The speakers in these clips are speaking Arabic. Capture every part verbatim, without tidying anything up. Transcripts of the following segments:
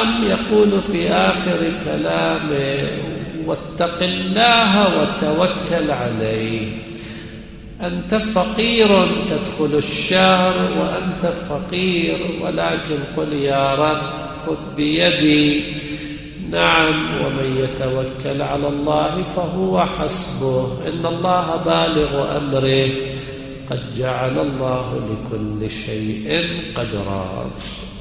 نعم، يقول في آخر كلامه: واتق الله وتوكل عليه. أنت فقير تدخل الشهر وأنت فقير، ولكن قل يا رب خذ بيدي. نعم، ومن يتوكل على الله فهو حسبه، إن الله بالغ أمره، قد جعل الله لكل شيء قدرا.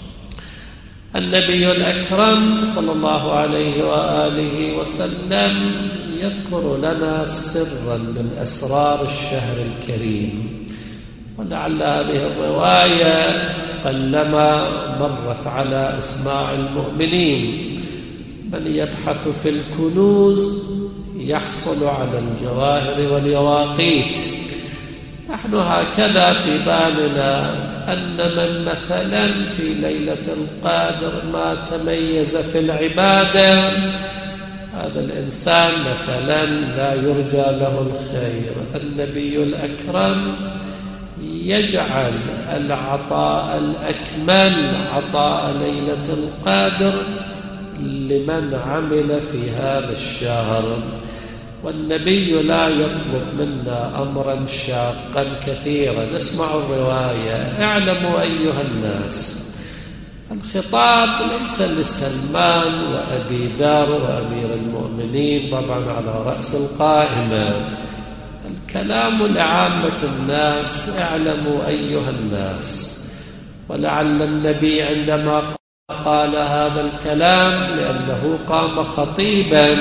النبي الأكرم صلى الله عليه وآله وسلم يذكر لنا سرا من أسرار الشهر الكريم، ولعل هذه الرواية قلما مرت على أسماع المؤمنين. من يبحث في الكنوز يحصل على الجواهر واليواقيت. نحن هكذا في بالنا أن من مثلا في ليلة القدر ما تميز في العبادة، هذا الإنسان مثلا لا يرجى له الخير. النبي الأكرم يجعل العطاء الأكمل عطاء ليلة القدر لمن عمل في هذا الشهر. والنبي لا يطلب منا أمرا شاقا كثيرا. نسمع الرواية: اعلموا أيها الناس. الخطاب ليس لسلمان وأبي ذر وأمير المؤمنين طبعا على رأس القائمة، الكلام لعامة الناس: اعلموا أيها الناس. ولعل النبي عندما قال هذا الكلام لأنه قام خطيبا،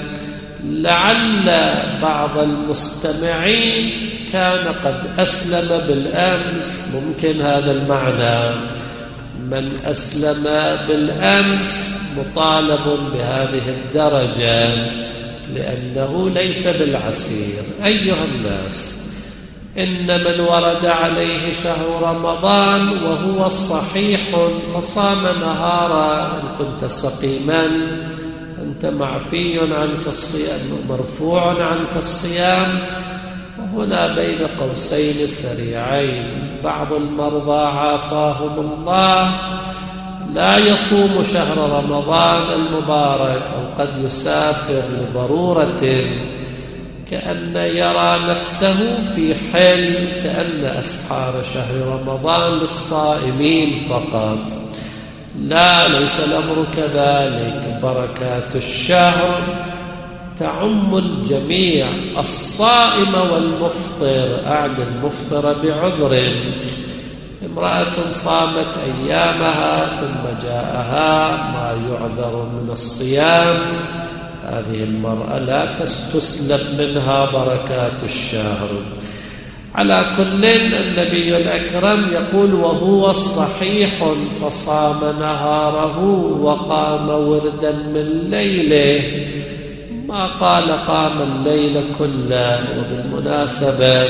لعل بعض المستمعين كان قد أسلم بالأمس. ممكن هذا المعنى: من أسلم بالأمس مطالب بهذه الدرجة لأنه ليس بالعسير. أيها الناس، إن من ورد عليه شهر رمضان وهو صحيح فصام نهارا، إن كنت سقيما أنت معفي عنك الصيام، مرفوع عنك الصيام. وهنا بين قوسين سريعين: بعض المرضى عافاهم الله لا يصوم شهر رمضان المبارك، أو قد يسافر لضرورة، كأن يرى نفسه في حل، كأن أسحار شهر رمضان للصائمين فقط. لا، ليس الأمر كذلك. بركات الشهر تعم الجميع، الصائم والمفطر. أعني المفطر بعذر. امرأة صامت أيامها ثم جاءها ما يعذر من الصيام، هذه المرأة لا تسلب منها بركات الشهر. على كل، النبي الأكرم يقول: وهو صحيح فصام نهاره وقام وردا من ليله. ما قال قام الليل كله. وبالمناسبة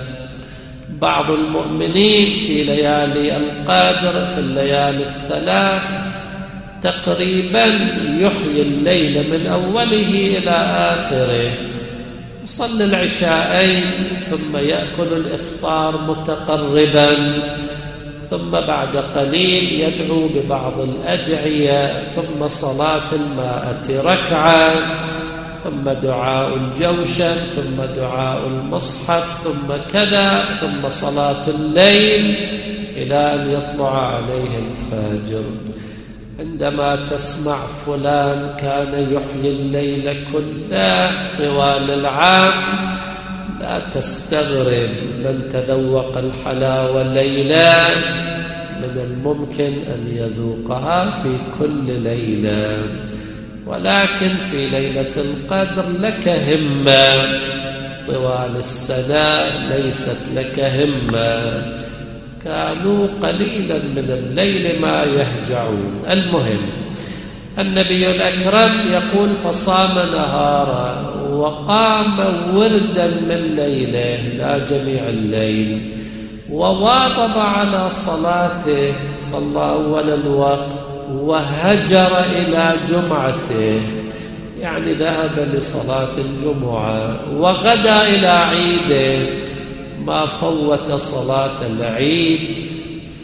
بعض المؤمنين في ليالي القدر، في الليالي الثلاث تقريبا، يحيي الليل من أوله إلى آخره، يصلي العشاءين ثم يأكل الإفطار متقربا، ثم بعد قليل يدعو ببعض الأدعية، ثم صلاة المائة ركعة، ثم دعاء الجوشن، ثم دعاء المصحف، ثم كذا، ثم صلاة الليل إلى أن يطلع عليه الفجر. عندما تسمع فلان كان يحيي الليل كله طوال العام، لا تستغرب. من تذوق الحلاوة ليلة من الممكن أن يذوقها في كل ليلة، ولكن في ليلة القدر لك همة، طوال السنة ليست لك همة. كانوا قليلا من الليل ما يهجعون. المهم، النبي الأكرم يقول: فصام نهارا وقام وردا من ليله، لا جميع الليل، وواظب على صلاته، صلى أول الوقت، وهجر إلى جمعته، يعني ذهب لصلاة الجمعة، وغدا إلى عيده، ما فوت صلاة العيد،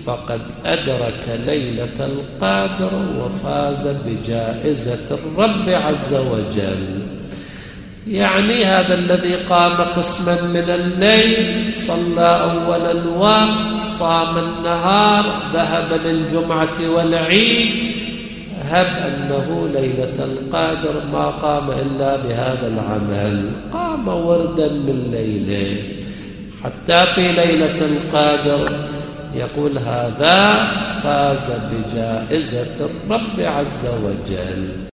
فقد أدرك ليلة القدر وفاز بجائزة الرب عز وجل. يعني هذا الذي قام قسما من الليل، صلى أول الوقت، صام النهار، ذهب للجمعة والعيد، هب أنه ليلة القدر ما قام إلا بهذا العمل، قام وردا من ليله حتى في ليلة القدر يقول هذا فاز بجائزة الرب عز وجل.